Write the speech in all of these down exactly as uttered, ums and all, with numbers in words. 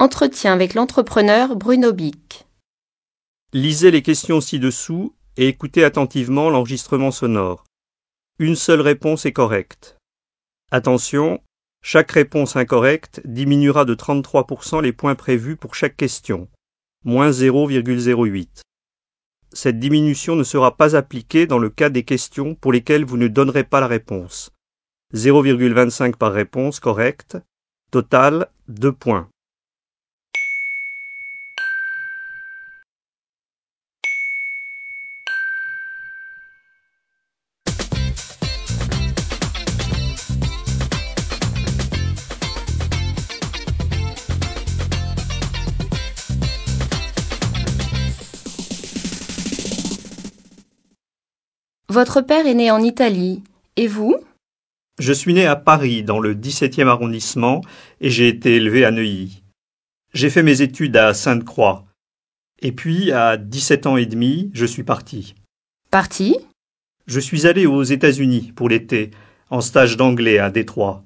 Entretien avec l'entrepreneur Bruno Bic. Lisez les questions ci-dessous et écoutez attentivement l'enregistrement sonore. Une seule réponse est correcte. Attention, chaque réponse incorrecte diminuera de trente-trois pour cent les points prévus pour chaque question, moins zéro virgule zéro huit. Cette diminution ne sera pas appliquée dans le cas des questions pour lesquelles vous ne donnerez pas la réponse. zéro virgule vingt-cinq par réponse correcte. Total, deux points. Votre père est né en Italie. Et vous? Je suis né à Paris, dans le dix-septième arrondissement, et j'ai été élevé à Neuilly. J'ai fait mes études à Sainte-Croix. Et puis, à dix-sept ans et demi, je suis parti. Parti? Je suis allé aux États-Unis pour l'été, en stage d'anglais à Détroit.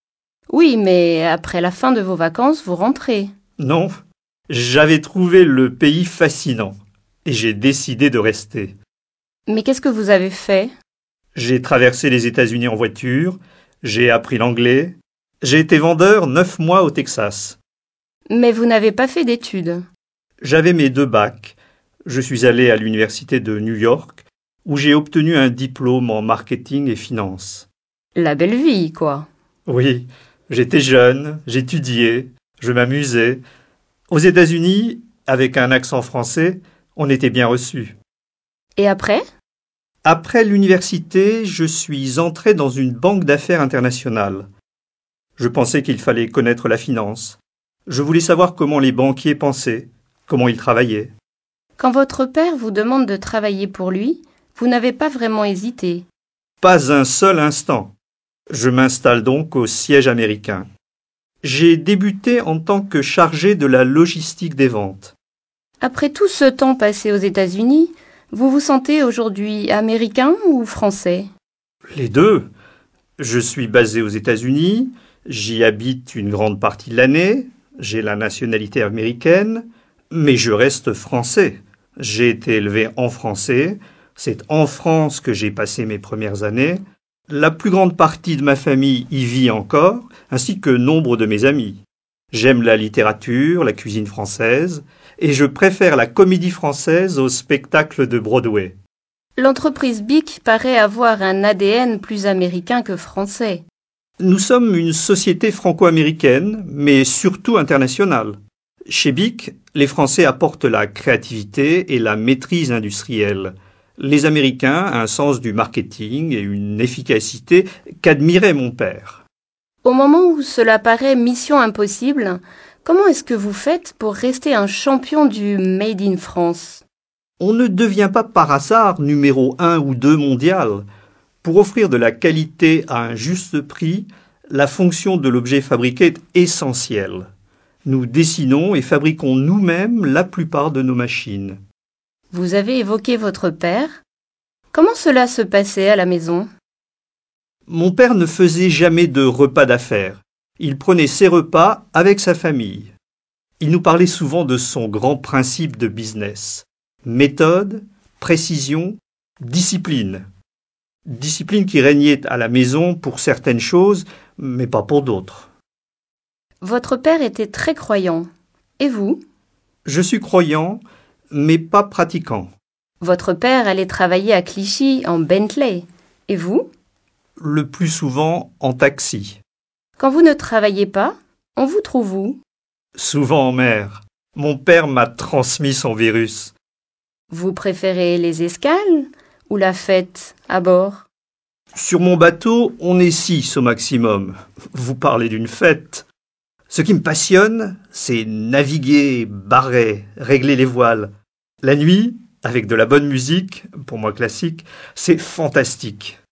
Oui, mais après la fin de vos vacances, vous rentrez. Non, j'avais trouvé le pays fascinant, et j'ai décidé de rester. Mais qu'est-ce que vous avez fait? J'ai traversé les États-Unis en voiture, j'ai appris l'anglais, j'ai été vendeur neuf mois au Texas. Mais vous n'avez pas fait d'études. J'avais mes deux bacs. Je suis allé à l'université de New York, où j'ai obtenu un diplôme en marketing et finance. La belle vie, quoi. Oui, j'étais jeune, j'étudiais, je m'amusais. Aux États-Unis, avec un accent français, on était bien reçu. Et après? Après l'université, je suis entré dans une banque d'affaires internationale. Je pensais qu'il fallait connaître la finance. Je voulais savoir comment les banquiers pensaient, comment ils travaillaient. Quand votre père vous demande de travailler pour lui, vous n'avez pas vraiment hésité. Pas un seul instant. Je m'installe donc au siège américain. J'ai débuté en tant que chargé de la logistique des ventes. Après tout ce temps passé aux États-Unis, vous vous sentez aujourd'hui américain ou français? Les deux. Je suis basé aux États-Unis, j'y habite une grande partie de l'année, j'ai la nationalité américaine, mais je reste français. J'ai été élevé en français, c'est en France que j'ai passé mes premières années. La plus grande partie de ma famille y vit encore, ainsi que nombre de mes amis. J'aime la littérature, la cuisine française, et je préfère la comédie française au spectacle de Broadway. L'entreprise Bic paraît avoir un A D N plus américain que français. Nous sommes une société franco-américaine, mais surtout internationale. Chez Bic, les Français apportent la créativité et la maîtrise industrielle. Les Américains, un sens du marketing et une efficacité qu'admirait mon père. Au moment où cela paraît mission impossible, comment est-ce que vous faites pour rester un champion du Made in France? On ne devient pas par hasard numéro un ou deux mondial. Pour offrir de la qualité à un juste prix, la fonction de l'objet fabriqué est essentielle. Nous dessinons et fabriquons nous-mêmes la plupart de nos machines. Vous avez évoqué votre père. Comment cela se passait à la maison? Mon père ne faisait jamais de repas d'affaires. Il prenait ses repas avec sa famille. Il nous parlait souvent de son grand principe de business. Méthode, précision, discipline. Discipline qui régnait à la maison pour certaines choses, mais pas pour d'autres. Votre père était très croyant. Et vous? Je suis croyant, mais pas pratiquant. Votre père allait travailler à Clichy en Bentley. Et vous? Le plus souvent en taxi. Quand vous ne travaillez pas, on vous trouve où? Souvent en mer. Mon père m'a transmis son virus. Vous préférez les escales ou la fête à bord? Sur mon bateau, on est six au maximum. Vous parlez d'une fête. Ce qui me passionne, c'est naviguer, barrer, régler les voiles. La nuit, avec de la bonne musique, pour moi classique, c'est fantastique.